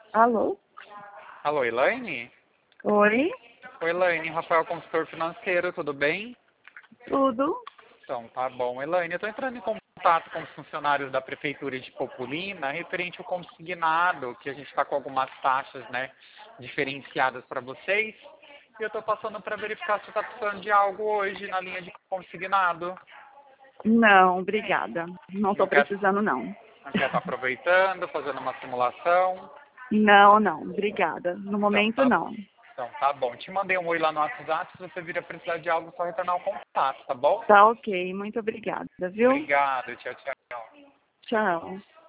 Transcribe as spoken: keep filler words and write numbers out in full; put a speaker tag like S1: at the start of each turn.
S1: Alô?
S2: Alô, Elaine?
S1: Oi?
S2: Oi, Elaine, Rafael, consultor financeiro, tudo bem?
S1: Tudo?
S2: Então, tá bom. Elaine, eu estou entrando em contato com os funcionários da Prefeitura de Populina referente ao consignado, que a gente está com algumas taxas, né, diferenciadas para vocês. E eu estou passando para verificar se está precisando de algo hoje na linha de consignado.
S1: Não, obrigada. Não estou
S2: Não quer,
S1: precisando, não.
S2: não quer estar aproveitando, fazendo uma simulação?
S1: Não, não, obrigada. No
S2: Então,
S1: momento,
S2: tá,
S1: não.
S2: então, tá bom. Te mandei um oi lá no WhatsApp, se você vir a precisar de algo, é só retornar o contato, tá bom?
S1: Tá ok, muito obrigada, viu?
S2: Obrigado, tchau, tchau.
S1: Tchau.